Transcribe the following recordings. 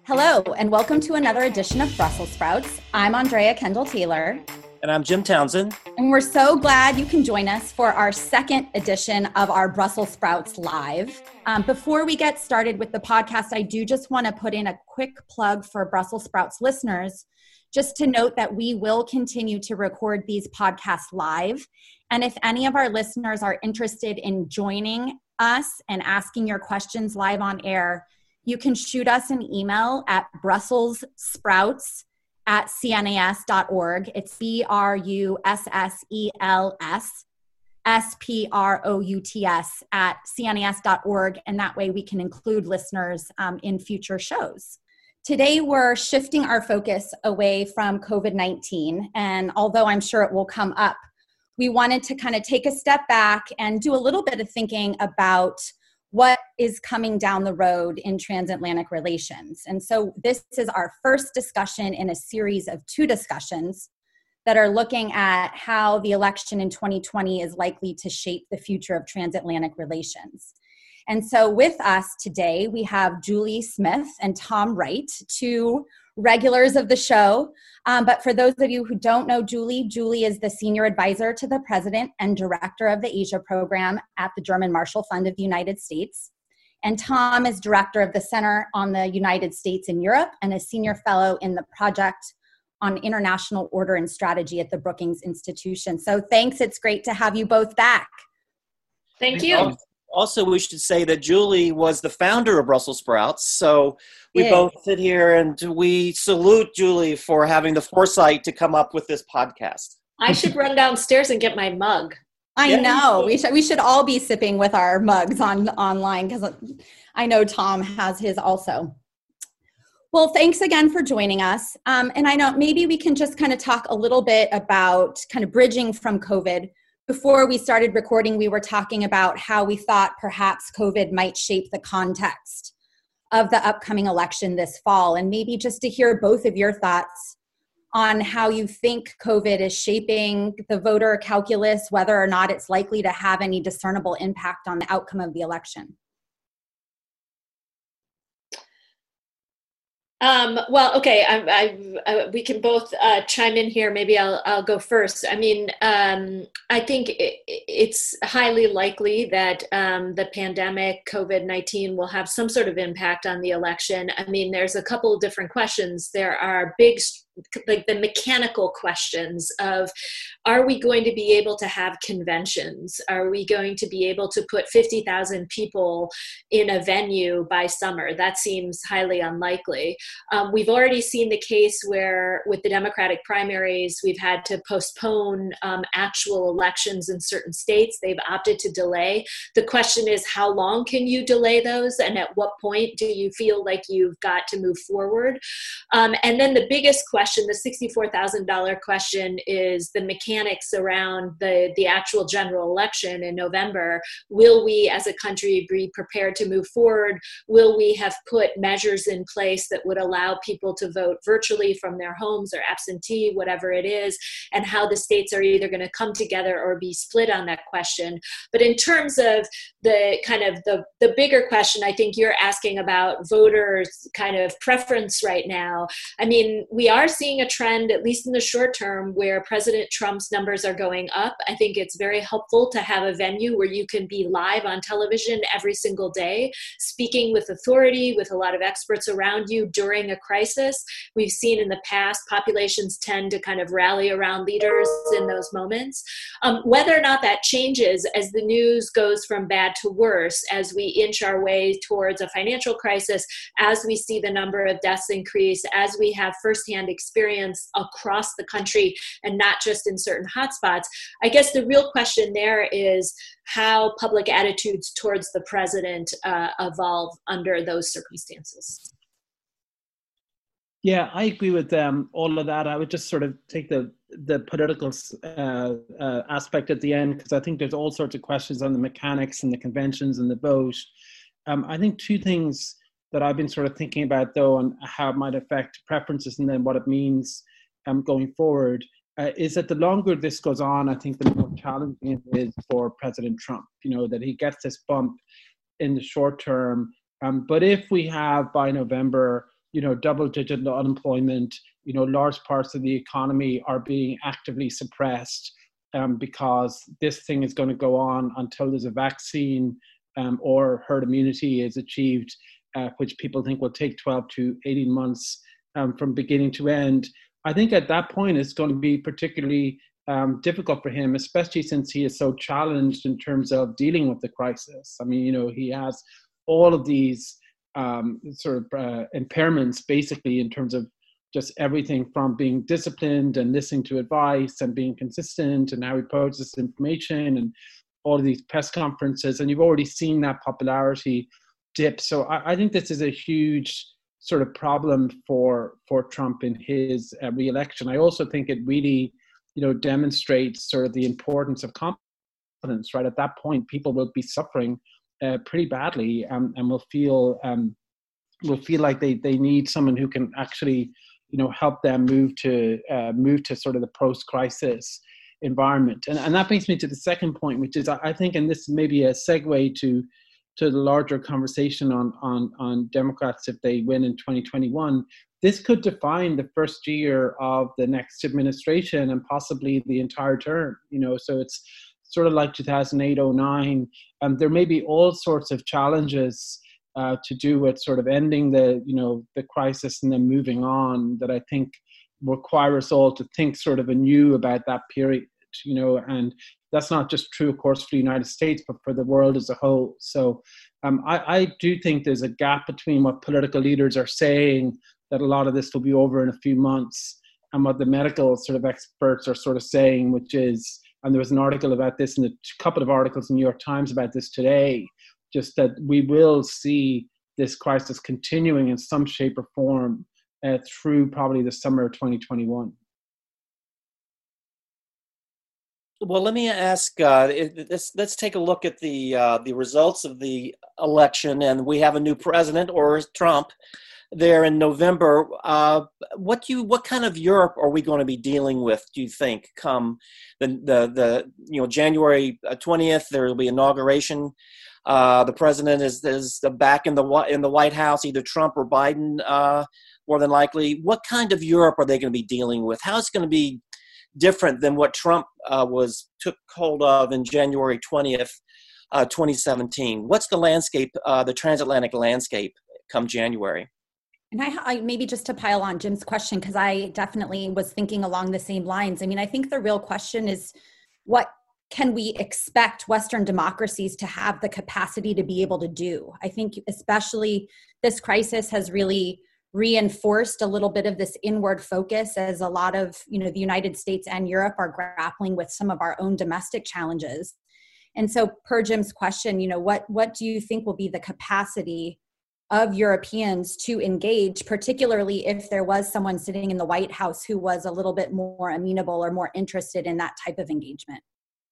Hello, and welcome to another edition of Brussels Sprouts. I'm Andrea Kendall-Taylor. And I'm Jim Townsend. And we're so glad you can join us for our second edition of our Brussels Sprouts Live. Before we get started with the podcast, I do just want to put in a quick plug for Brussels Sprouts listeners, just to note that we will continue to record these podcasts live. And if any of our listeners are interested in joining us and asking your questions live on air, you can shoot us an email at brusselssprouts@cnas.org. It's BRUSSELS SPROUTS and that way we can include listeners in future shows. Today, we're shifting our focus away from COVID-19, and although I'm sure it will come up, we wanted to kind of take a step back and do a little bit of thinking about what is coming down the road in transatlantic relations. And so this is our first discussion in a series of two discussions that are looking at how the election in 2020 is likely to shape the future of transatlantic relations. And so with us today, we have Julie Smith and Tom Wright, two regulars of the show. But for those of you who don't know Julie is the senior advisor to the president and director of the Asia program at the German Marshall Fund of the United States. And Tom is director of the Center on the United States in Europe and a senior fellow in the Project on International Order and Strategy at the Brookings Institution. So thanks. It's great to have you both back. Thank you. Also, we should say that Julie was the founder of Brussels Sprouts. So we both sit here and we salute Julie for having the foresight to come up with this podcast. I should run downstairs and get my mug. I know. We should all be sipping with our mugs online because I know Tom has his also. Well, thanks again for joining us. And I know maybe we can just kind of talk a little bit about kind of bridging from COVID. Before we started recording, we were talking about how we thought perhaps COVID might shape the context of the upcoming election this fall. And maybe just to hear both of your thoughts on how you think COVID is shaping the voter calculus, whether or not it's likely to have any discernible impact on the outcome of the election. Well, okay. We can both chime in here. Maybe I'll go first. I mean, I think it's highly likely that the pandemic, COVID-19, will have some sort of impact on the election. I mean, there's a couple of different questions. There are big, like the mechanical questions of, are we going to be able to have conventions? Are we going to be able to put 50,000 people in a venue by summer? That seems highly unlikely. We've already seen the case where with the Democratic primaries, we've had to postpone actual elections in certain states. They've opted to delay. The question is, how long can you delay those? And at what point do you feel like you've got to move forward? And then the biggest question, the $64,000 question, is the mechanics around the actual general election in November. Will we as a country be prepared to move forward? Will we have put measures in place that would allow people to vote virtually from their homes or absentee, whatever it is, and how the states are either going to come together or be split on that question. But in terms of the kind of the bigger question, I think you're asking about voters' kind of preference right now. I mean, we are seeing a trend, at least in the short term, where President Trump's numbers are going up. I think it's very helpful to have a venue where you can be live on television every single day, speaking with authority, with a lot of experts around you during a crisis. We've seen in the past, populations tend to kind of rally around leaders in those moments. Whether or not that changes as the news goes from bad to worse, as we inch our way towards a financial crisis, as we see the number of deaths increase, as we have firsthand experience across the country and not just in certain hotspots, I guess the real question there is how public attitudes towards the president evolve under those circumstances. Yeah, I agree with all of that. I would just sort of take the political aspect at the end, because I think there's all sorts of questions on the mechanics and the conventions and the vote. I think two things that I've been sort of thinking about, though, and how it might affect preferences and then what it means going forward, is that the longer this goes on, I think the more challenging it is for President Trump, that he gets this bump in the short term. But if we have by November double-digit unemployment. Large parts of the economy are being actively suppressed because this thing is going to go on until there's a vaccine or herd immunity is achieved, which people think will take 12 to 18 months from beginning to end. I think at that point it's going to be particularly difficult for him, especially since he is so challenged in terms of dealing with the crisis. I mean, he has all of these impairments, basically, in terms of just everything from being disciplined and listening to advice and being consistent, and how he processes information and all of these press conferences. And you've already seen that popularity dip. So I think this is a huge sort of problem for Trump in his re-election. I also think it really, demonstrates sort of the importance of confidence, right? At that point, people will be suffering pretty badly and will feel like they need someone who can actually, help them move to sort of the post-crisis environment. And that brings me to the second point, which is, I think, and this may be a segue to the larger conversation on Democrats if they win in 2021. This could define the first year of the next administration and possibly the entire term. So it's sort of like 2008-09. There may be all sorts of challenges to do with sort of ending the crisis and then moving on that I think require us all to think sort of anew about that period. And that's not just true, of course, for the United States, but for the world as a whole. So I do think there's a gap between what political leaders are saying, that a lot of this will be over in a few months, and what the medical sort of experts are sort of saying, which is, and there was an article about this, and a couple of articles in the New York Times about this today, just that we will see this crisis continuing in some shape or form through probably the summer of 2021. Well, let me ask. Let's take a look at the results of the election, and we have a new president, or Trump, there in November. What kind of Europe are we going to be dealing with, do you think, come the January 20th? There will be inauguration. The president is back in the White House, either Trump or Biden, more than likely. What kind of Europe are they going to be dealing with? How is it going to be different than what Trump took hold of in January 20th, 2017? What's the landscape, the transatlantic landscape, come January? And I maybe just to pile on Jim's question, because I definitely was thinking along the same lines. I mean, I think the real question is, what can we expect Western democracies to have the capacity to be able to do? I think especially this crisis has really reinforced a little bit of this inward focus, as a lot of, the United States and Europe are grappling with some of our own domestic challenges. And so per Jim's question, what do you think will be the capacity of Europeans to engage, particularly if there was someone sitting in the White House who was a little bit more amenable or more interested in that type of engagement?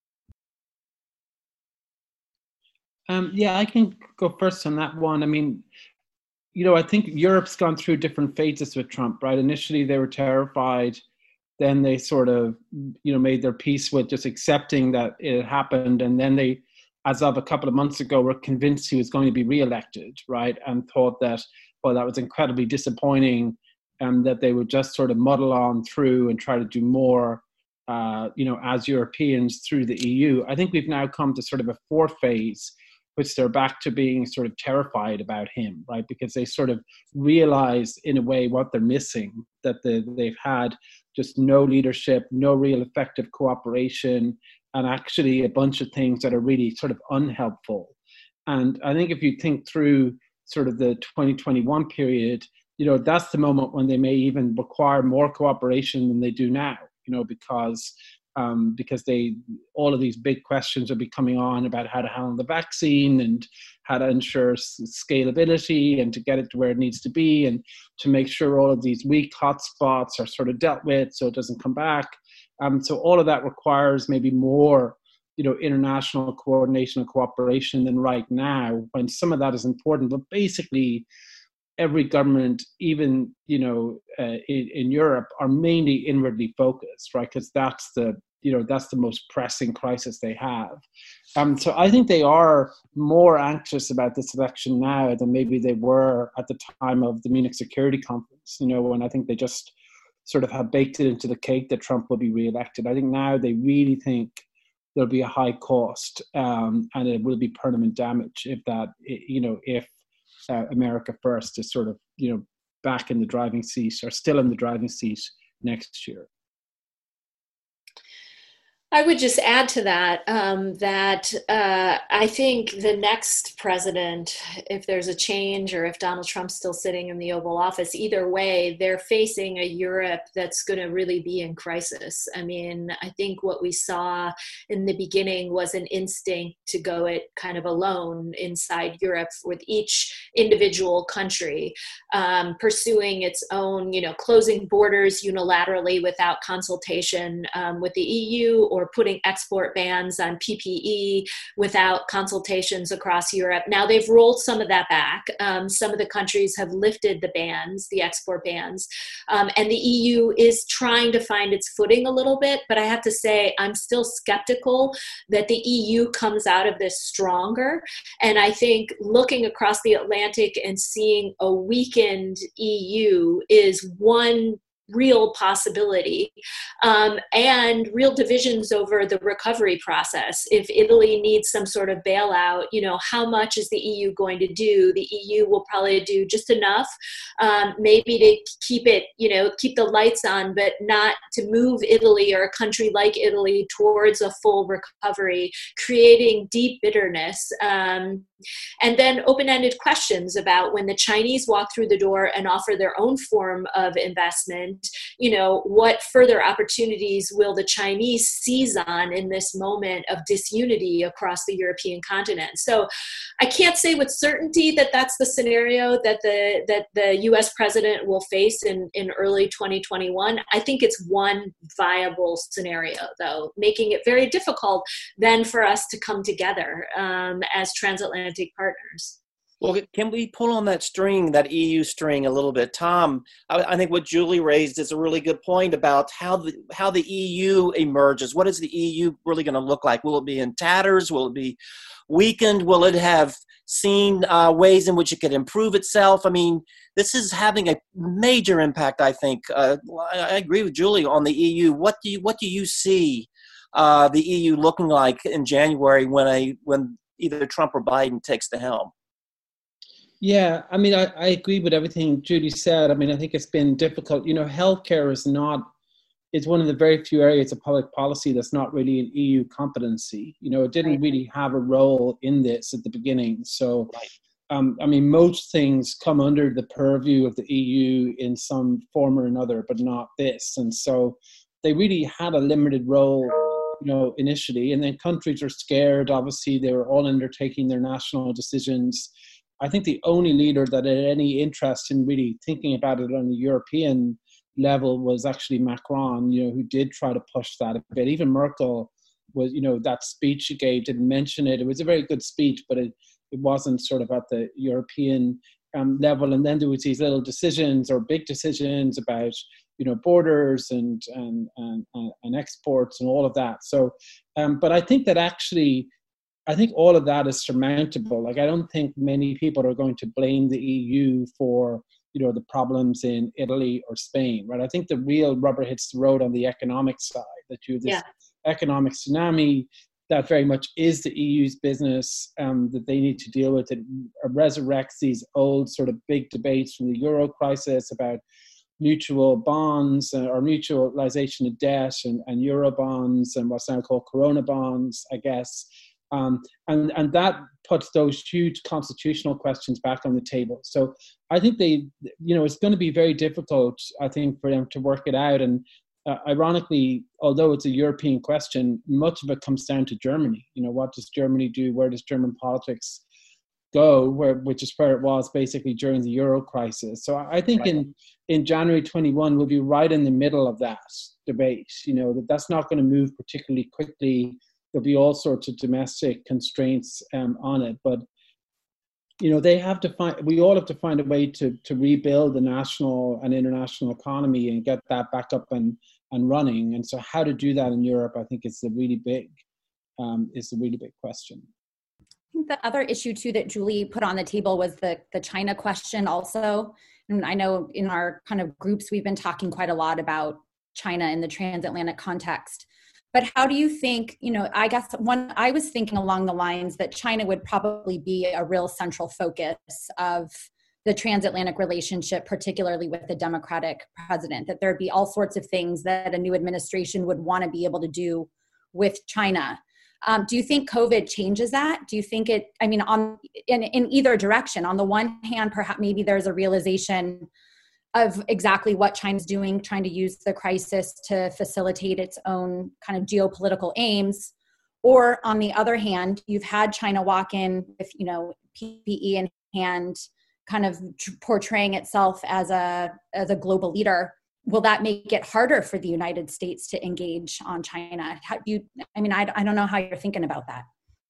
Yeah, I can go first on that one. I mean, I think Europe's gone through different phases with Trump, right? Initially, they were terrified. Then they sort of, made their peace with just accepting that it happened. And then they, as of a couple of months ago, were convinced he was going to be reelected, right? And thought that, well, that was incredibly disappointing, and that they would just sort of muddle on through and try to do more, as Europeans through the EU. I think we've now come to sort of a fourth phase, which they're back to being sort of terrified about him, right? Because they sort of realize in a way what they're missing, that they've had just no leadership, no real effective cooperation, and actually a bunch of things that are really sort of unhelpful. And I think if you think through sort of the 2021 period, that's the moment when they may even require more cooperation than they do now, because all of these big questions will be coming on about how to handle the vaccine and how to ensure scalability and to get it to where it needs to be, and to make sure all of these weak hotspots are sort of dealt with so it doesn't come back. So all of that requires maybe more, international coordination and cooperation than right now, when some of that is important. But basically, every government, even in Europe, are mainly inwardly focused, right? Because that's the that's the most pressing crisis they have. So I think they are more anxious about this election now than maybe they were at the time of the Munich Security Conference, when I think they just sort of have baked it into the cake that Trump will be reelected. I think now they really think there'll be a high cost, and it will be permanent damage if America First is sort of, back in the driving seat or still in the driving seat next year. I would just add to that that I think the next president, if there's a change or if Donald Trump's still sitting in the Oval Office, either way, they're facing a Europe that's going to really be in crisis. I mean, I think what we saw in the beginning was an instinct to go it kind of alone inside Europe, with each individual country pursuing its own, closing borders unilaterally without consultation with the EU, or putting export bans on PPE without consultations across Europe. Now they've rolled some of that back. Some of the countries have lifted the bans, the export bans, and the EU is trying to find its footing a little bit. But I have to say, I'm still skeptical that the EU comes out of this stronger. And I think looking across the Atlantic and seeing a weakened EU is one real possibility, and real divisions over the recovery process. If Italy needs some sort of bailout, how much is the EU going to do? The EU will probably do just enough, maybe to keep it, keep the lights on, but not to move Italy or a country like Italy towards a full recovery, creating deep bitterness. And then open-ended questions about when the Chinese walk through the door and offer their own form of investment, what further opportunities will the Chinese seize on in this moment of disunity across the European continent? So I can't say with certainty that that's the scenario that the US president will face in early 2021. I think it's one viable scenario, though, making it very difficult then for us to come together as transatlantic partners. Well, can we pull on that string, that EU string, a little bit? Tom, I think what Julie raised is a really good point about how the EU emerges. What is the EU really going to look like? Will it be in tatters? Will it be weakened? Will it have seen ways in which it could improve itself? I mean, this is having a major impact, I think. I agree with Julie on the EU. What do you see the EU looking like in January when either Trump or Biden takes the helm? Yeah, I mean, I agree with everything Judy said. I mean, I think it's been difficult. Healthcare is one of the very few areas of public policy that's not really an EU competency. It didn't really have a role in this at the beginning. So, I mean, most things come under the purview of the EU in some form or another, but not this. And so they really had a limited role, initially. And then countries are scared. Obviously, they were all undertaking their national decisions. I think the only leader that had any interest in really thinking about it on the European level was actually Macron, who did try to push that a bit. Even Merkel was, that speech she gave didn't mention it. It was a very good speech, but it wasn't sort of at the European level. And then there was these little decisions or big decisions about, borders and exports and all of that. So, but I think that actually, I think all of that is surmountable. Like, I don't think many people are going to blame the EU for, the problems in Italy or Spain, right? I think the real rubber hits the road on the economic side, that you have this economic tsunami that very much is the EU's business, that they need to deal with. It resurrects these old sort of big debates from the Euro crisis about mutual bonds or mutualization of debt and Euro bonds and what's now called Corona bonds, I guess. And that puts those huge constitutional questions back on the table. So I think it's going to be very difficult, I think, for them to work it out. And ironically, although it's a European question, much of it comes down to Germany. What does Germany do? Where does German politics go? Which is where it was basically during the Euro crisis. So I think in January 21, we'll be right in the middle of that debate. That's not going to move particularly quickly. There'll be all sorts of domestic constraints on it, but we all have to find a way to rebuild the national and international economy and get that back up and and running. And so how to do that in Europe, I think is a really big question. I think the other issue too that Julie put on the table was the China question also. And I know in our kind of groups, we've been talking quite a lot about China in the transatlantic context. But how do you think, I guess I was thinking along the lines that China would probably be a real central focus of the transatlantic relationship, particularly with the Democratic president, that there'd be all sorts of things that a new administration would want to be able to do with China. Do you think COVID changes that? Do you think in either direction? On the one hand, perhaps maybe there's a realization of exactly what China's doing, trying to use the crisis to facilitate its own kind of geopolitical aims. Or on the other hand, you've had China walk in with, PPE in hand, kind of portraying itself as a global leader. Will that make it harder for the United States to engage on China? I don't know how you're thinking about that.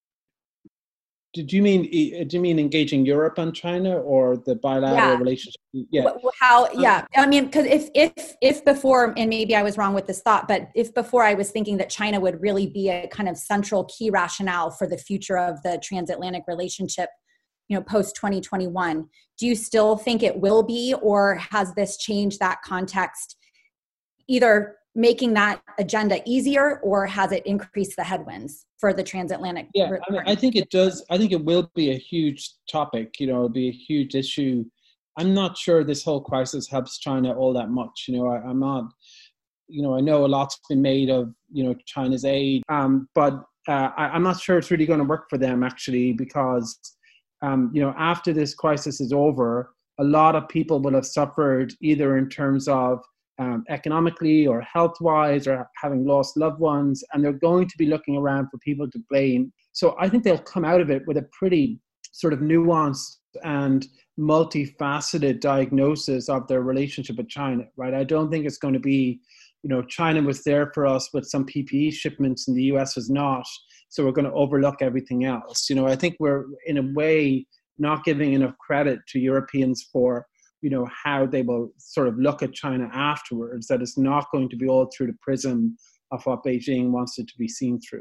Do you mean engaging Europe on China or the bilateral relationship? Yeah. Because if before, and maybe I was wrong with this thought, but if before I was thinking that China would really be a kind of central key rationale for the future of the transatlantic relationship, post 2021, do you still think it will be, or has this changed that context, either making that agenda easier, or has it increased the headwinds for the transatlantic? Yeah, I think it does. I think it will be a huge topic. It'll be a huge issue. I'm not sure this whole crisis helps China all that much. I'm not. I know a lot's been made of China's aid, but I'm not sure it's really going to work for them actually, because after this crisis is over, a lot of people will have suffered either in terms of economically or health-wise, or having lost loved ones, and they're going to be looking around for people to blame. So I think they'll come out of it with a pretty sort of nuanced and multifaceted diagnosis of their relationship with China, right? I don't think it's going to be, China was there for us, but some PPE shipments in the US was not, so we're going to overlook everything else. I think we're, in a way, not giving enough credit to Europeans for how they will sort of look at China afterwards, that it's not going to be all through the prism of what Beijing wants it to be seen through.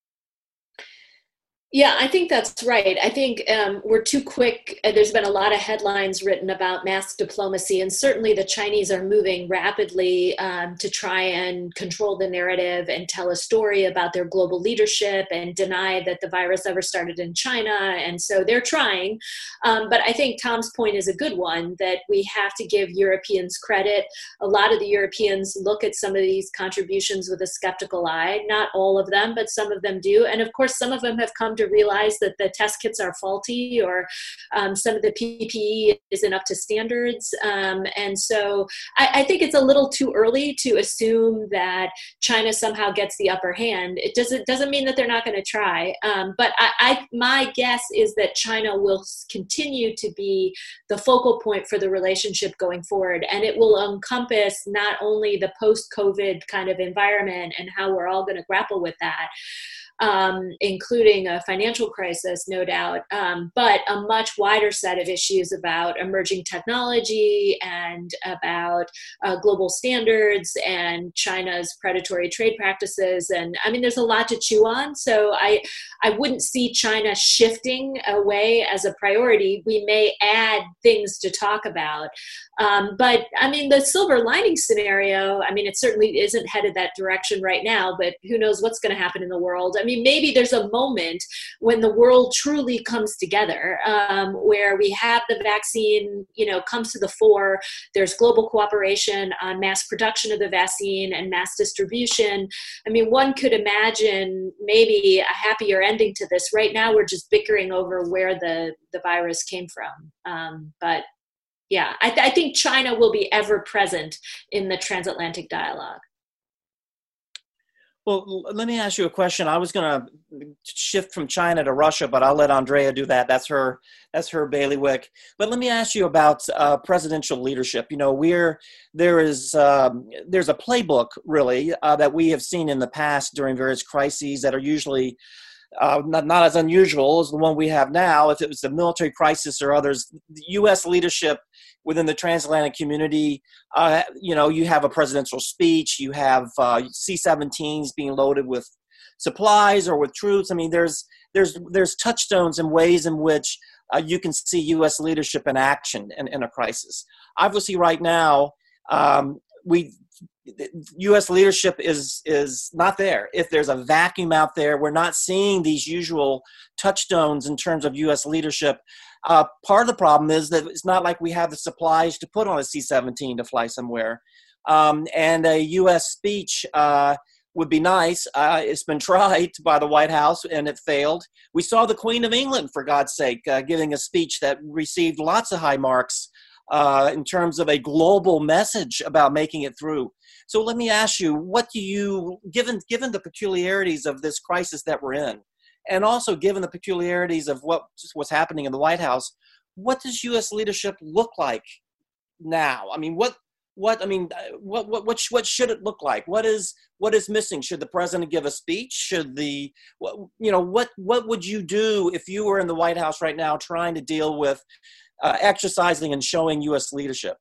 Yeah, I think that's right. I think we're too quick. There's been a lot of headlines written about mask diplomacy, and certainly the Chinese are moving rapidly to try and control the narrative and tell a story about their global leadership and deny that the virus ever started in China. And so they're trying. But I think Tom's point is a good one, that we have to give Europeans credit. A lot of the Europeans look at some of these contributions with a skeptical eye. Not all of them, but some of them do. And of course, some of them have come to realize that the test kits are faulty, or some of the PPE isn't up to standards. And so I think it's a little too early to assume that China somehow gets the upper hand. It doesn't mean that they're not going to try. But my guess is that China will continue to be the focal point for the relationship going forward. And it will encompass not only the post-COVID kind of environment and how we're all going to grapple with that, including a financial crisis, no doubt, but a much wider set of issues about emerging technology and about global standards and China's predatory trade practices. And there's a lot to chew on. So I wouldn't see China shifting away as a priority. We may add things to talk about. But the silver lining scenario, it certainly isn't headed that direction right now, but who knows what's going to happen in the world. Maybe there's a moment when the world truly comes together, where we have the vaccine, comes to the fore. There's global cooperation on mass production of the vaccine and mass distribution. One could imagine maybe a happier ending to this. Right now, we're just bickering over where the virus came from. But yeah, I think China will be ever present in the transatlantic dialogue. Well, let me ask you a question. I was going to shift from China to Russia, but I'll let Andrea do that. That's her bailiwick. But let me ask you about presidential leadership. There's a playbook really that we have seen in the past during various crises that are usually not as unusual as the one we have now. If it was a military crisis or others, the U.S. leadership within the transatlantic community, you have a presidential speech, you have C-17s being loaded with supplies or with troops. I mean, there's touchstones and ways in which you can see U.S. leadership in action in a crisis. Obviously, right now, U.S. leadership is not there. If there's a vacuum out there, we're not seeing these usual touchstones in terms of U.S. leadership. Part of the problem is that it's not like we have the supplies to put on a C-17 to fly somewhere. And a U.S. speech would be nice. It's been tried by the White House and it failed. We saw the Queen of England, for God's sake, giving a speech that received lots of high marks in terms of a global message about making it through. So let me ask you, what do you, given the peculiarities of this crisis that we're in, and also given the peculiarities of what's happening in the White House, what does U.S. leadership look like now? I mean, what should it look like? What is missing? Should the president give a speech? What would you do if you were in the White House right now trying to deal with exercising and showing U.S. leadership?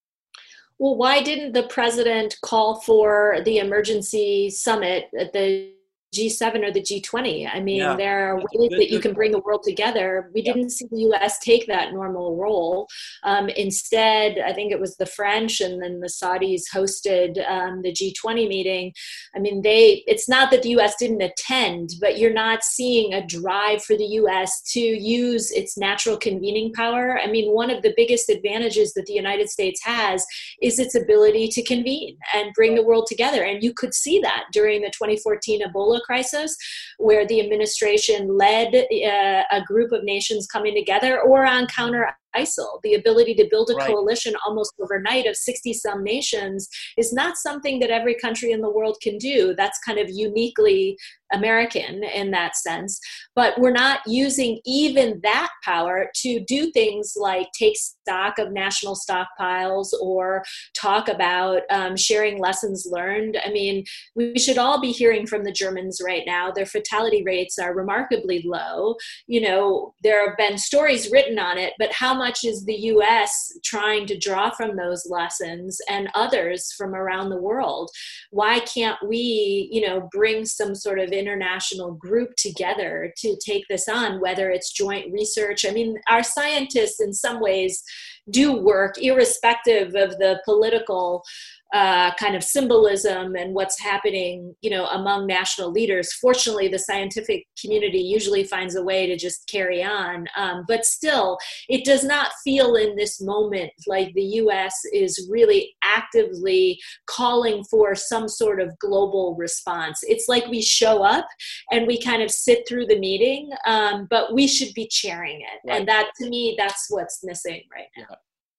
Well, why didn't the president call for the emergency summit at the G7 or the G20? I mean, there are ways that you can bring the world together. We didn't see the U.S. take that normal role. Instead, I think it was the French and then the Saudis hosted the G20 meeting. I mean, it's not that the U.S. didn't attend, but you're not seeing a drive for the U.S. to use its natural convening power. I mean, one of the biggest advantages that the United States has is its ability to convene and bring the world together. And you could see that during the 2014 Ebola crisis, where the administration led a group of nations coming together, or on counter ISIL. The ability to build a coalition almost overnight of 60-some nations is not something that every country in the world can do. That's kind of uniquely American in that sense. But we're not using even that power to do things like take stock of national stockpiles or talk about sharing lessons learned. I mean, we should all be hearing from the Germans right now. Their fatality rates are remarkably low. You know, there have been stories written on it, but how much is the U.S. trying to draw from those lessons and others from around the world? Why can't we, bring some sort of international group together to take this on, whether it's joint research? I mean, our scientists in some ways do work irrespective of the political kind of symbolism and what's happening, among national leaders. Fortunately, the scientific community usually finds a way to just carry on. But still, it does not feel in this moment like the U.S. is really actively calling for some sort of global response. It's like we show up and we kind of sit through the meeting, but we should be chairing it. Right. And that, to me, that's what's missing right now.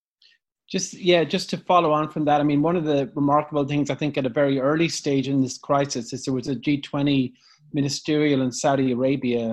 Just to follow on from that, I mean, one of the remarkable things I think at a very early stage in this crisis is there was a G20 ministerial in Saudi Arabia,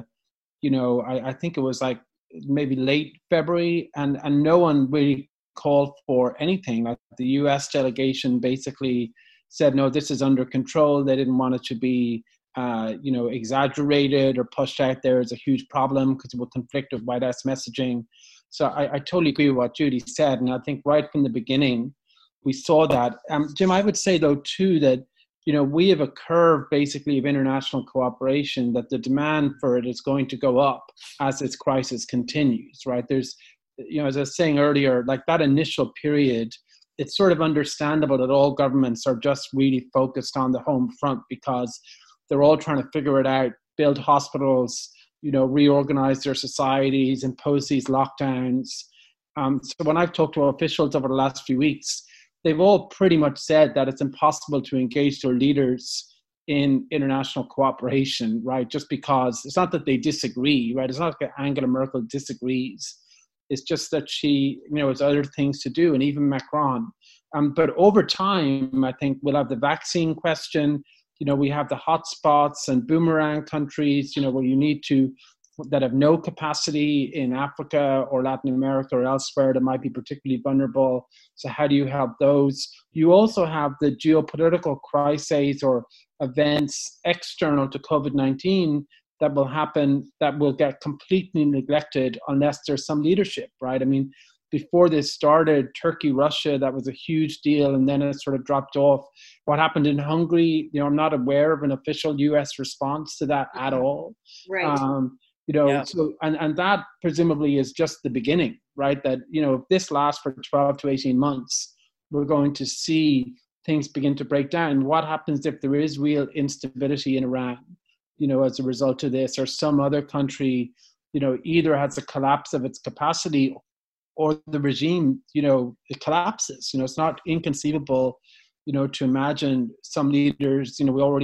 I think it was like maybe late February, and no one really called for anything. Like the US delegation basically said, no, this is under control. They didn't want it to be, exaggerated or pushed out there as a huge problem because it would conflict with White House messaging. So I totally agree with what Judy said. And I think right from the beginning, we saw that. Jim, I would say, though, too, that, we have a curve basically of international cooperation, that the demand for it is going to go up as this crisis continues, right? There's, as I was saying earlier, like that initial period, it's sort of understandable that all governments are just really focused on the home front because they're all trying to figure it out, build hospitals, reorganize their societies, impose these lockdowns. So when I've talked to officials over the last few weeks, they've all pretty much said that it's impossible to engage their leaders in international cooperation, right? Just because it's not that they disagree, right? It's not like Angela Merkel disagrees. It's just that she, has other things to do, and even Macron. But over time, I think we'll have the vaccine question. We have the hotspots and boomerang countries, where you need to, that have no capacity in Africa or Latin America or elsewhere that might be particularly vulnerable. So how do you help those? You also have the geopolitical crises or events external to COVID-19 that will happen that will get completely neglected unless there's some leadership, right? I mean, before this started, Turkey, Russia, that was a huge deal, and then it sort of dropped off. What happened in Hungary, I'm not aware of an official US response to that at all. Right. So, and that presumably is just the beginning, right? That, if this lasts for 12 to 18 months, we're going to see things begin to break down. What happens if there is real instability in Iran, as a result of this, or some other country, either has a collapse of its capacity or the regime, it collapses. It's not inconceivable, to imagine some leaders,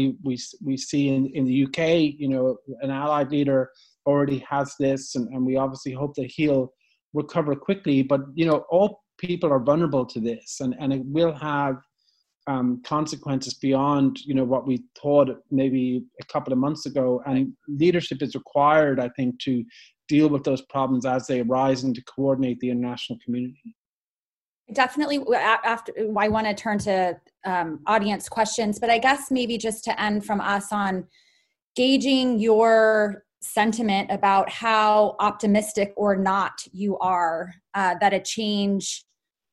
we see in the UK, an allied leader already has this, and we obviously hope that he'll recover quickly. But, all people are vulnerable to this, and it will have consequences beyond, what we thought maybe a couple of months ago. And leadership is required, I think, to deal with those problems as they arise and to coordinate the international community. Definitely. After, I want to turn to audience questions, but I guess maybe just to end from us on gauging your sentiment about how optimistic or not you are that a change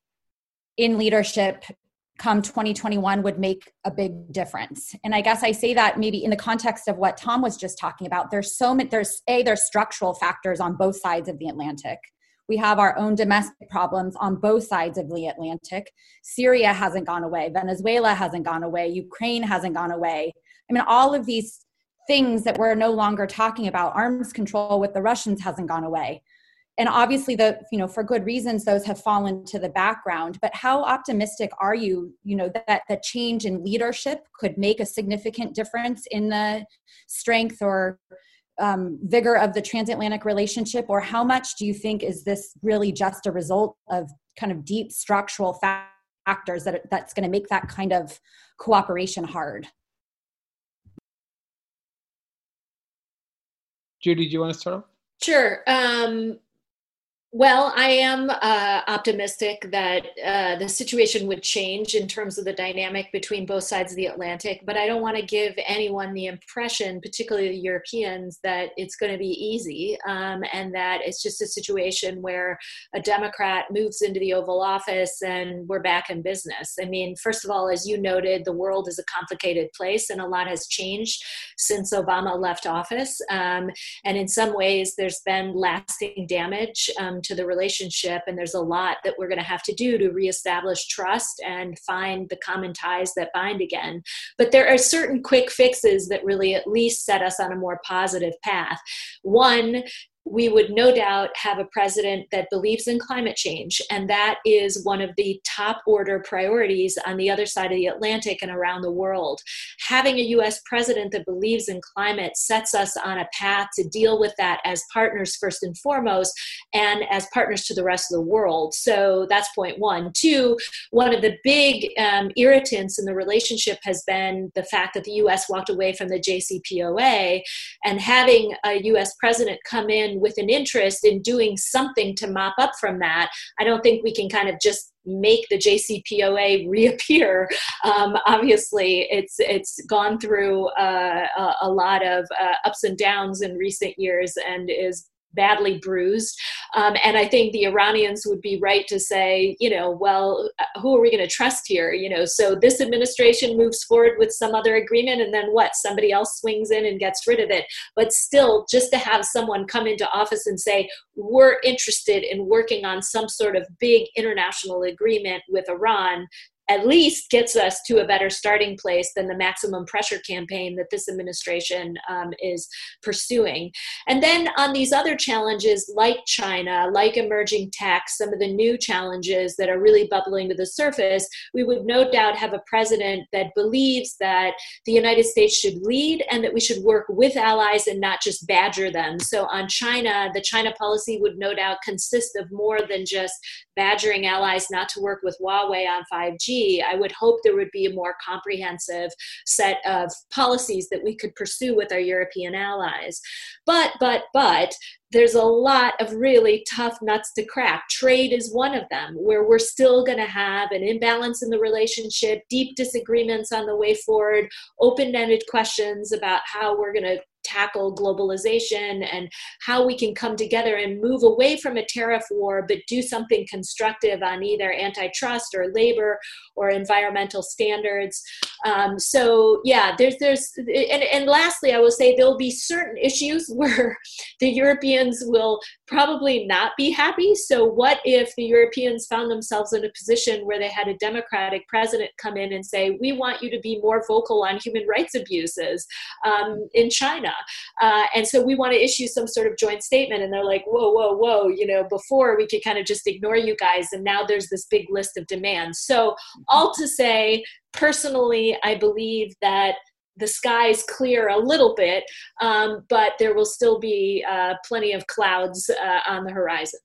in leadership come 2021 would make a big difference. And I guess I say that maybe in the context of what Tom was just talking about. There's structural factors on both sides of the Atlantic. We have our own domestic problems on both sides of the Atlantic. Syria hasn't gone away. Venezuela hasn't gone away. Ukraine hasn't gone away. I mean, all of these things that we're no longer talking about, arms control with the Russians hasn't gone away. And obviously, for good reasons, those have fallen to the background. But how optimistic are you, that the change in leadership could make a significant difference in the strength or vigor of the transatlantic relationship? Or how much do you think is this really just a result of kind of deep structural factors that's going to make that kind of cooperation hard? Judy, do you want to start off? Sure. Well, I am optimistic that the situation would change in terms of the dynamic between both sides of the Atlantic, but I don't want to give anyone the impression, particularly the Europeans, that it's going to be easy and that it's just a situation where a Democrat moves into the Oval Office and we're back in business. I mean, first of all, as you noted, the world is a complicated place and a lot has changed since Obama left office. And in some ways, there's been lasting damage to the relationship, and there's a lot that we're going to have to do to reestablish trust and find the common ties that bind again. But there are certain quick fixes that really at least set us on a more positive path. One, we would no doubt have a president that believes in climate change, and that is one of the top order priorities on the other side of the Atlantic and around the world. Having a US president that believes in climate sets us on a path to deal with that as partners first and foremost, and as partners to the rest of the world. So that's point one. Two, one of the big irritants in the relationship has been the fact that the US walked away from the JCPOA, and having a US president come in with an interest in doing something to mop up from that. I don't think we can kind of just make the JCPOA reappear. Obviously, it's gone through a lot of ups and downs in recent years and is badly bruised. And I think the Iranians would be right to say, well, who are we going to trust here? So this administration moves forward with some other agreement, and then what? Somebody else swings in and gets rid of it. But still, just to have someone come into office and say, we're interested in working on some sort of big international agreement with Iran, at least gets us to a better starting place than the maximum pressure campaign that this administration is pursuing. And then on these other challenges like China, like emerging tech, some of the new challenges that are really bubbling to the surface, we would no doubt have a president that believes that the United States should lead and that we should work with allies and not just badger them. So on China, the China policy would no doubt consist of more than just badgering allies not to work with Huawei on 5G. I would hope there would be a more comprehensive set of policies that we could pursue with our European allies. But there's a lot of really tough nuts to crack. Trade is one of them, where we're still going to have an imbalance in the relationship, deep disagreements on the way forward, open-ended questions about how we're going to tackle globalization and how we can come together and move away from a tariff war, but do something constructive on either antitrust or labor or environmental standards. So yeah, and lastly, I will say there'll be certain issues where the Europeans will probably not be happy. So what if the Europeans found themselves in a position where they had a democratic president come in and say, we want you to be more vocal on human rights abuses in China. And so we want to issue some sort of joint statement. And they're like, whoa, whoa, whoa, you know, before we could kind of just ignore you guys. And now there's this big list of demands. So all to say, personally, I believe that the sky's clear a little bit, but there will still be plenty of clouds on the horizon.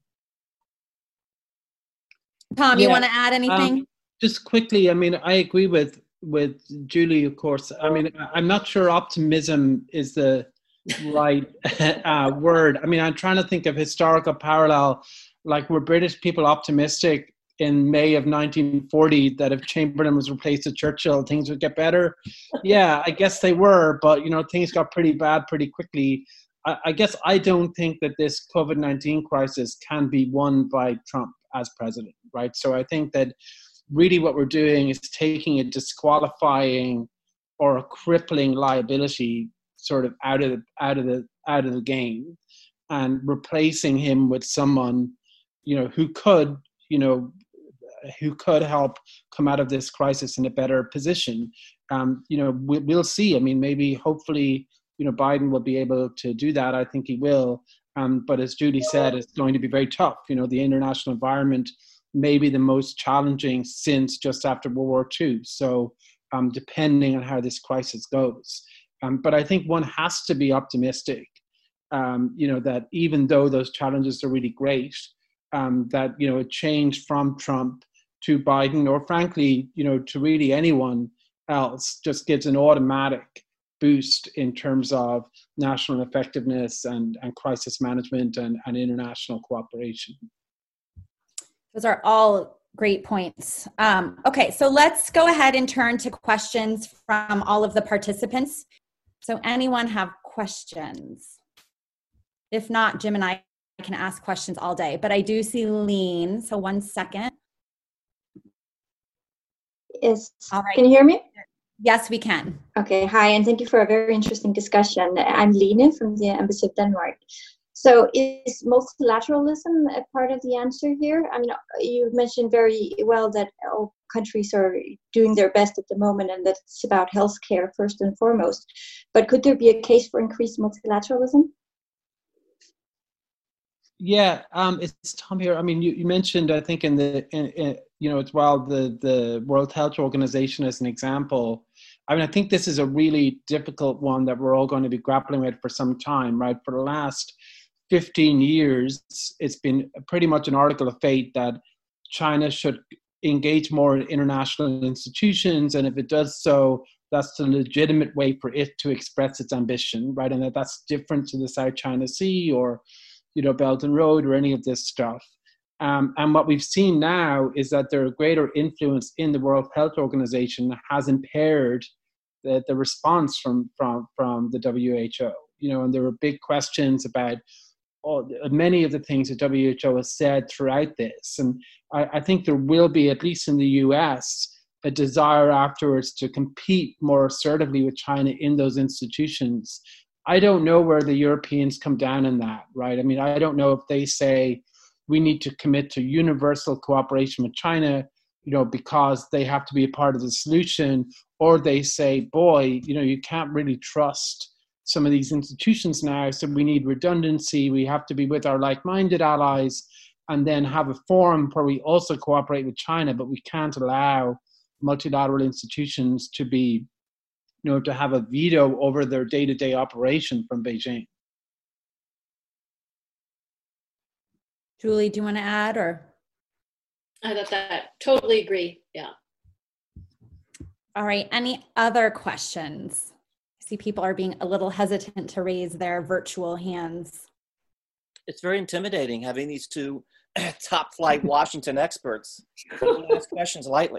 Tom, you want to add anything? Just quickly, I mean, I agree with Julie, of course. I mean, I'm not sure optimism is the right word. I mean, I'm trying to think of historical parallel. Like, were British people optimistic in May of 1940 that if Chamberlain was replaced with Churchill, things would get better? Yeah, I guess they were, but, you know, things got pretty bad pretty quickly. I guess I don't think that this COVID-19 crisis can be won by Trump as president, right? So I think that really what we're doing is taking a disqualifying or a crippling liability sort of out of the game and replacing him with someone, you know, who could help come out of this crisis in a better position. You know, we'll see. I mean, maybe, hopefully, you know, Biden will be able to do that. I think he will. But as Judy said, it's going to be very tough. You know, the international environment may be the most challenging since just after World War II. So depending on how this crisis goes. But I think one has to be optimistic, you know, that even though those challenges are really great, that, you know, a change from Trump to Biden, or frankly, you know, to really anyone else, just gives an automatic boost in terms of national effectiveness and crisis management and international cooperation. Those are all great points. Okay, so let's go ahead and turn to questions from all of the participants. So anyone have questions? If not, Jim and I can ask questions all day, but I do see Lean, so 1 second. Yes. All right. Can you hear me? Yes, we can. Okay, hi, and thank you for a very interesting discussion. I'm Line from the Embassy of Denmark. So is multilateralism a part of the answer here? I mean, you mentioned very well that all countries are doing their best at the moment, and that it's about healthcare first and foremost. But could there be a case for increased multilateralism? Yeah, it's Tom here. I mean, you mentioned, I think, in you know, as well, the World Health Organization as an example. I mean, I think this is a really difficult one that we're all going to be grappling with for some time, right? For the last 15 years, it's been pretty much an article of fate that China should engage more in international institutions, and if it does so, that's the legitimate way for it to express its ambition, right? And that's different to the South China Sea or, you know, Belt and Road or any of this stuff. And what we've seen now is that there are greater influence in the World Health Organization that has impaired the response from the WHO. You know, and there were big questions about many of the things the WHO has said throughout this. And I think there will be, at least in the US, a desire afterwards to compete more assertively with China in those institutions. I don't know where the Europeans come down in that, right? I mean, I don't know if they say we need to commit to universal cooperation with China, you know, because they have to be a part of the solution, or they say, boy, you know, you can't really trust some of these institutions now, so we need redundancy. We have to be with our like-minded allies and then have a forum where we also cooperate with China, but we can't allow multilateral institutions to be, you know, to have a veto over their day-to-day operation from Beijing. Julie, do you want to add, or? I thought that totally agree. Yeah. All right. Any other questions? I see people are being a little hesitant to raise their virtual hands. It's very intimidating having these two top flight Washington experts. Don't ask questions lightly.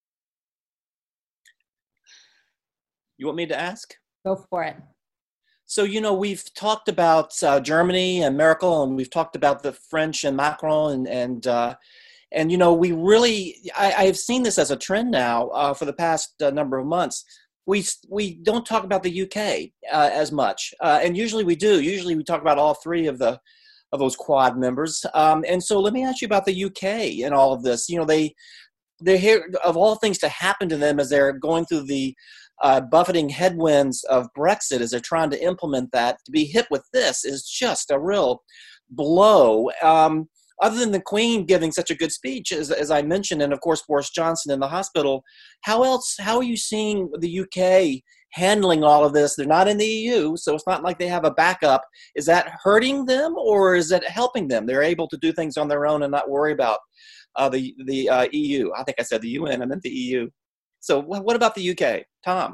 You want me to ask? Go for it. So, we've talked about Germany and Merkel, and we've talked about the French and Macron, and we really, I have seen this as a trend now for the past number of months. We don't talk about the UK as much, and usually we do. Usually we talk about all three of those Quad members. And so let me ask you about the UK and all of this. They're here, of all things to happen to them as they're going through the buffeting headwinds of Brexit, as they're trying to implement that. To be hit with this is just a real blow. Other than the Queen giving such a good speech, as I mentioned, and of course Boris Johnson in the hospital, how are you seeing the UK handling all of this? They're not in the EU, so it's not like they have a backup. Is that hurting them, or is it helping them? They're able to do things on their own and not worry about the EU. I think I said the UN, I meant the EU. So what about the UK? Tom?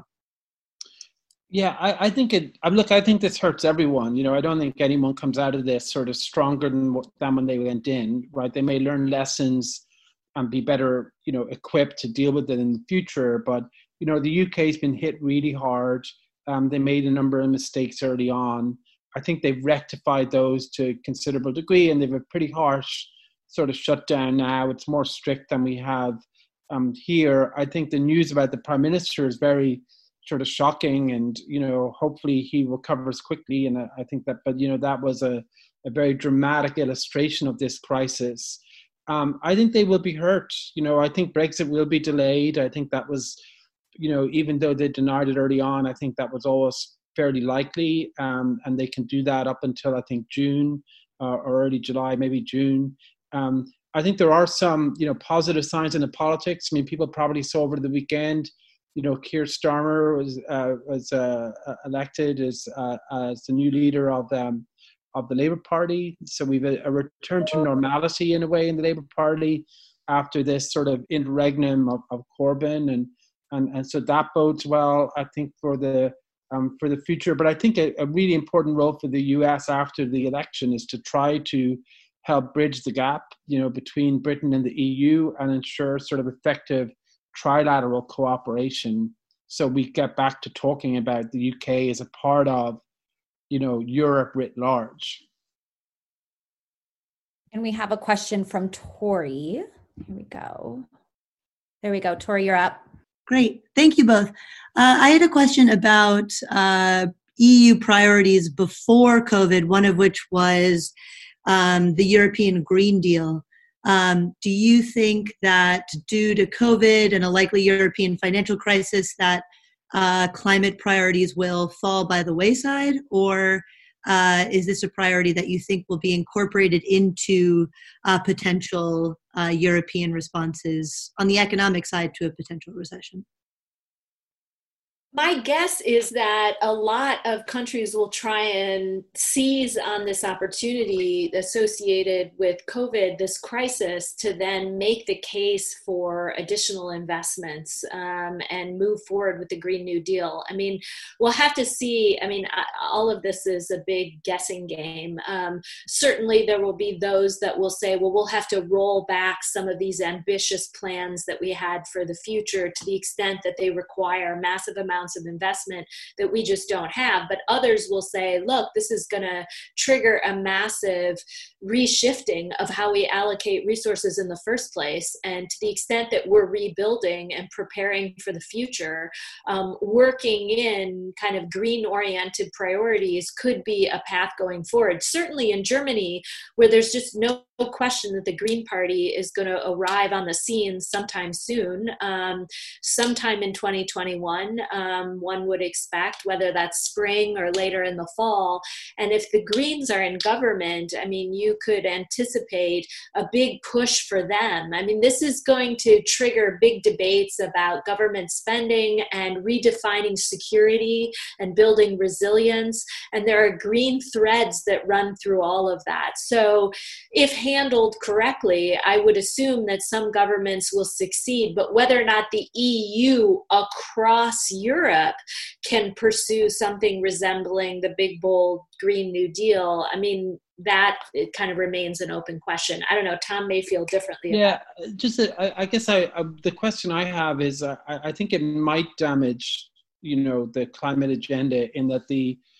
Yeah, I think I think this hurts everyone. I don't think anyone comes out of this sort of stronger than when they went in, right? They may learn lessons and be better, equipped to deal with it in the future. But, the UK's been hit really hard. They made a number of mistakes early on. I think they've rectified those to a considerable degree, and they've a pretty harsh sort of shutdown now. It's more strict than we have here. I think the news about the Prime Minister is very sort of shocking, and hopefully he recovers quickly. And I think that, but that was a very dramatic illustration of this crisis. I think they will be hurt. I think Brexit will be delayed. I think that was, even though they denied it early on, I think that was always fairly likely, and they can do that up until I think June or early July, maybe June. I think there are some positive signs in the politics. I mean, people probably saw over the weekend. Keir Starmer was elected as the new leader of the Labour Party. So we've a return to normality in a way in the Labour Party after this sort of interregnum of Corbyn, and so that bodes well, I think, for the future. But I think a really important role for the US after the election is to try to help bridge the gap, between Britain and the EU, and ensure sort of effective trilateral cooperation, so we get back to talking about the UK as a part of, Europe writ large. And we have a question from Tori. There we go. Tori, you're up. Great. Thank you both. I had a question about EU priorities before COVID, one of which was the European Green Deal. Do you think that due to COVID and a likely European financial crisis that climate priorities will fall by the wayside, or is this a priority that you think will be incorporated into potential European responses on the economic side to a potential recession? My guess is that a lot of countries will try and seize on this opportunity associated with COVID, this crisis, to then make the case for additional investments and move forward with the Green New Deal. I mean, we'll have to see. I mean, all of this is a big guessing game. Certainly, there will be those that will say, well, we'll have to roll back some of these ambitious plans that we had for the future to the extent that they require massive amounts of investment that we just don't have. But others will say, look, this is going to trigger a massive reshifting of how we allocate resources in the first place. And to the extent that we're rebuilding and preparing for the future, working in kind of green-oriented priorities could be a path going forward. Certainly in Germany, where there's just no question that the Green Party is going to arrive on the scene sometime soon, sometime in 2021, one would expect, whether that's spring or later in the fall. And if the Greens are in government, I mean, you could anticipate a big push for them. I mean, this is going to trigger big debates about government spending and redefining security and building resilience. And there are green threads that run through all of that. So if handled correctly, I would assume that some governments will succeed, but whether or not the EU across Europe can pursue something resembling the big, bold Green New Deal, I mean, that it kind of remains an open question. I don't know. Tom may feel differently. Yeah, I guess the question I have is I think it might damage, the climate agenda in that the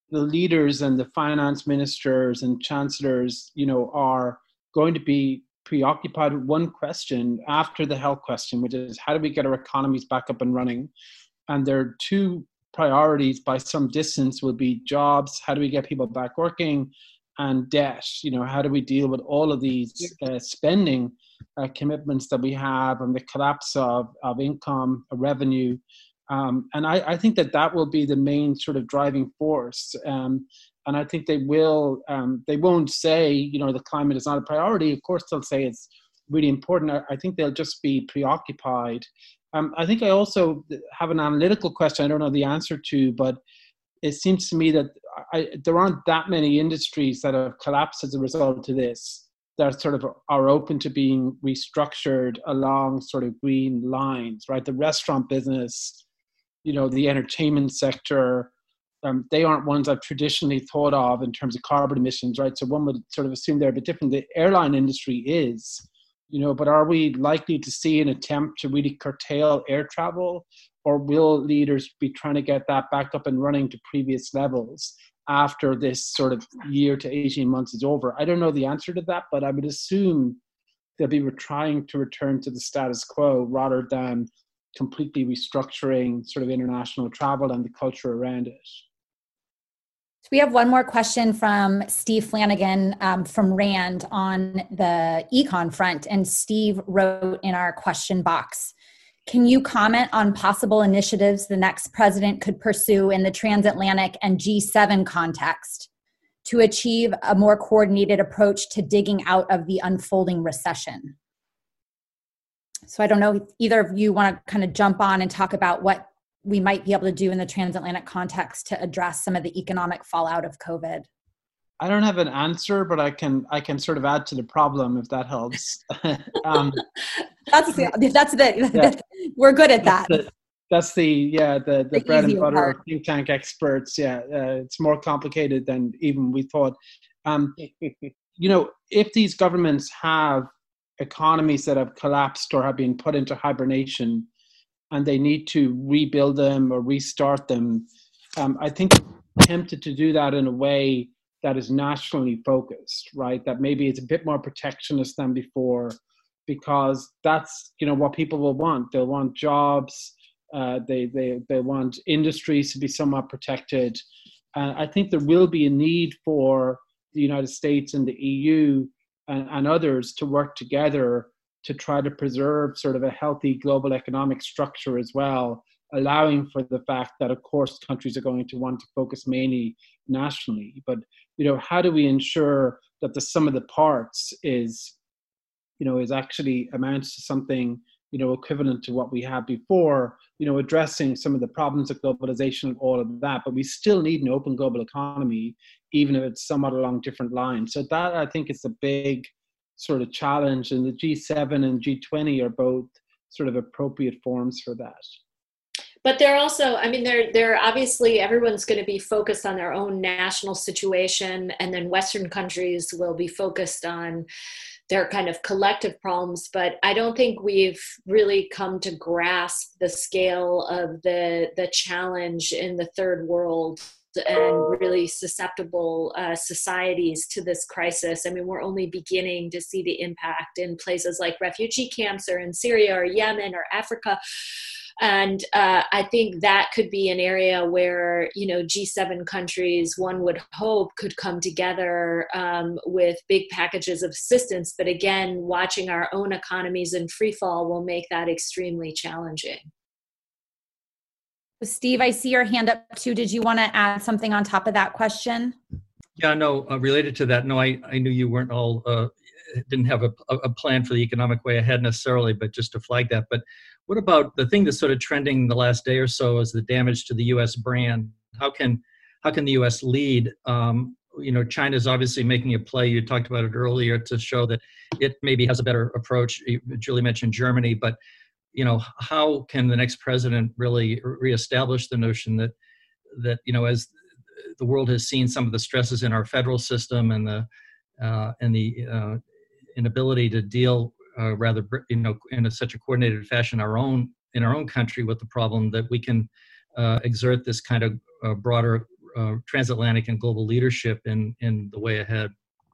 the leaders and the finance ministers and chancellors, are going to be preoccupied with one question after the health question, which is how do we get our economies back up and running? And their two priorities by some distance will be jobs, how do we get people back working, and debt. How do we deal with all of these spending commitments that we have and the collapse of income, revenue. And I think that will be the main sort of driving force. And I think they won't say, the climate is not a priority. Of course, they'll say it's really important. I think they'll just be preoccupied. I think I also have an analytical question I don't know the answer to, but it seems to me that there aren't that many industries that have collapsed as a result of this that sort of are open to being restructured along sort of green lines, right? The restaurant business, the entertainment sector, they aren't ones I've traditionally thought of in terms of carbon emissions, right? So one would sort of assume they're a bit different. The airline industry is, but are we likely to see an attempt to really curtail air travel, or will leaders be trying to get that back up and running to previous levels after this sort of year to 18 months is over? I don't know the answer to that, but I would assume they'll be trying to return to the status quo rather than completely restructuring sort of international travel and the culture around it. So we have one more question from Steve Flanagan from RAND on the econ front. And Steve wrote in our question box, can you comment on possible initiatives the next president could pursue in the transatlantic and G7 context to achieve a more coordinated approach to digging out of the unfolding recession? So I don't know if either of you want to kind of jump on and talk about what we might be able to do in the transatlantic context to address some of the economic fallout of COVID. I don't have an answer, but I can sort of add to the problem if that helps. That's the we're good at that. That's the bread and butter part of think tank experts. It's more complicated than even we thought. If these governments have economies that have collapsed or have been put into hibernation and they need to rebuild them or restart them, I think they're tempted to do that in a way that is nationally focused, right? That maybe it's a bit more protectionist than before, because that's, what people will want. They'll want jobs. They want industries to be somewhat protected. I think there will be a need for the United States and the EU and others to work together to try to preserve sort of a healthy global economic structure as well, allowing for the fact that, of course, countries are going to want to focus mainly nationally. But, how do we ensure that the sum of the parts is actually amounts to something, equivalent to what we had before, addressing some of the problems of globalization and all of that. But we still need an open global economy, even if it's somewhat along different lines. So that, I think, is the big sort of challenge. And the G7 and G20 are both sort of appropriate forms for that. But they're also, they're obviously, everyone's going to be focused on their own national situation, and then Western countries will be focused on their kind of collective problems. But I don't think we've really come to grasp the scale of the challenge in the third world and really susceptible societies to this crisis. We're only beginning to see the impact in places like refugee camps or in Syria or Yemen or Africa. And I think that could be an area where, G7 countries, one would hope, could come together with big packages of assistance. But again, watching our own economies in free fall will make that extremely challenging. Steve, I see your hand up too. Did you want to add something on top of that question? Yeah, no, related to that, no, I knew you weren't all, didn't have a plan for the economic way ahead necessarily, but just to flag that. But what about the thing that's sort of trending the last day or so is the damage to the U.S. brand? How can the U.S. lead? China's obviously making a play. You talked about it earlier to show that it maybe has a better approach. Julie mentioned Germany, but how can the next president really reestablish the notion that as the world has seen some of the stresses in our federal system and the inability to deal in such a coordinated fashion in our own country with the problem, that we can exert this kind of broader transatlantic and global leadership in the way ahead?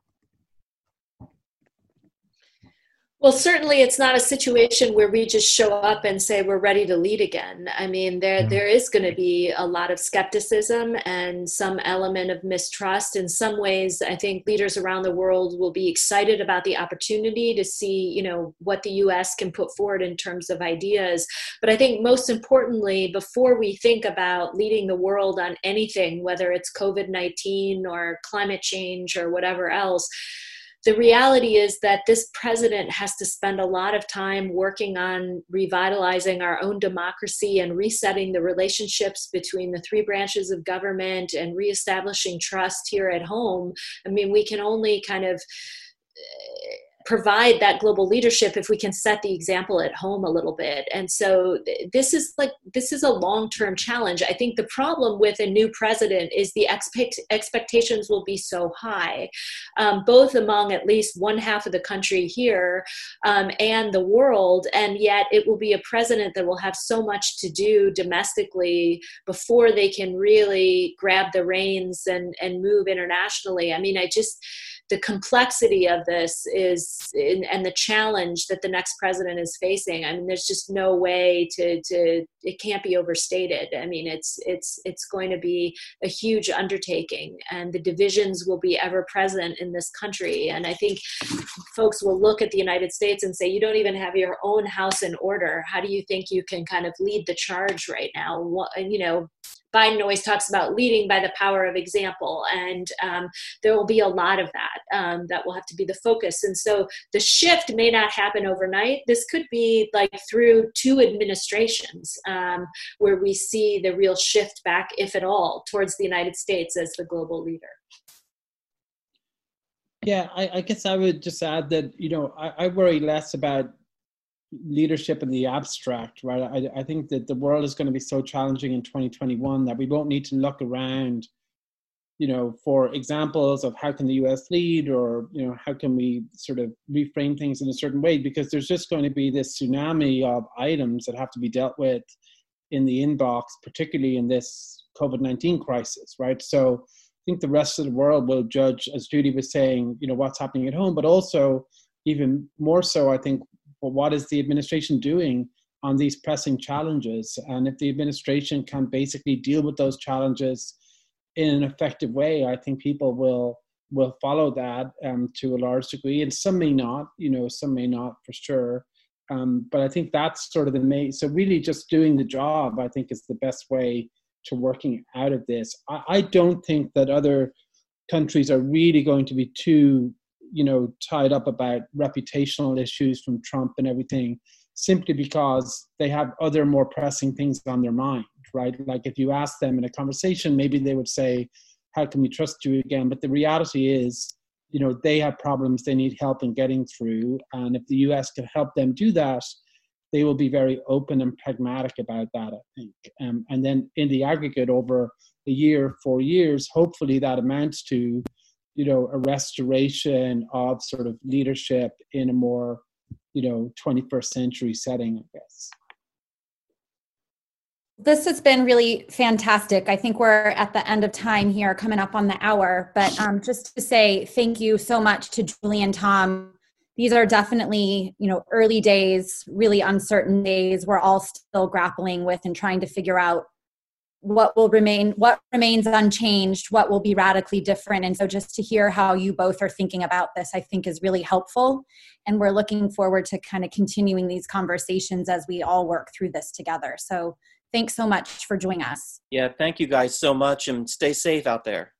Well, certainly it's not a situation where we just show up and say we're ready to lead again. I mean, there is going to be a lot of skepticism and some element of mistrust. In some ways, I think leaders around the world will be excited about the opportunity to see, what the U.S. can put forward in terms of ideas. But I think most importantly, before we think about leading the world on anything, whether it's COVID-19 or climate change or whatever else, the reality is that this president has to spend a lot of time working on revitalizing our own democracy and resetting the relationships between the three branches of government and reestablishing trust here at home. I mean, we can only kind of provide that global leadership if we can set the example at home a little bit. And so this is a long-term challenge. I think the problem with a new president is the expectations will be so high, both among at least one half of the country here and the world. And yet it will be a president that will have so much to do domestically before they can really grab the reins and move internationally. I mean, the complexity of this and the challenge that the next president is facing. I mean, there's just no way it can't be overstated. I mean, it's going to be a huge undertaking, and the divisions will be ever present in this country. And I think folks will look at the United States and say, you don't even have your own house in order. How do you think you can kind of lead the charge right now? Biden always talks about leading by the power of example, and there will be a lot of that that will have to be the focus. And so the shift may not happen overnight. This could be like through 2 administrations where we see the real shift back, if at all, towards the United States as the global leader. Yeah, I guess I would just add that, I worry less about leadership in the abstract, right? I think that the world is going to be so challenging in 2021 that we won't need to look around, for examples of how can the US lead, or, how can we sort of reframe things in a certain way, because there's just going to be this tsunami of items that have to be dealt with in the inbox, particularly in this COVID-19 crisis, right? So I think the rest of the world will judge, as Judy was saying, what's happening at home, but also even more so, I think, what is the administration doing on these pressing challenges? And if the administration can basically deal with those challenges in an effective way, I think people will follow that to a large degree. And some may not, some may not for sure. But I think that's sort of the main. So really just doing the job, I think, is the best way to working out of this. I don't think that other countries are really going to be too tied up about reputational issues from Trump and everything, simply because they have other more pressing things on their mind, right? Like if you ask them in a conversation, maybe they would say, how can we trust you again? But the reality is, they have problems they need help in getting through. And if the US can help them do that, they will be very open and pragmatic about that, I think. And then in the aggregate over a year, 4 years, hopefully that amounts to a restoration of sort of leadership in a more, 21st century setting, I guess. This has been really fantastic. I think we're at the end of time here, coming up on the hour, but just to say thank you so much to Julie and Tom. These are definitely, early days, really uncertain days. We're all still grappling with and trying to figure out what remains unchanged, what will be radically different. And so just to hear how you both are thinking about this, I think is really helpful. And we're looking forward to kind of continuing these conversations as we all work through this together. So thanks so much for joining us. Yeah, thank you guys so much, and stay safe out there.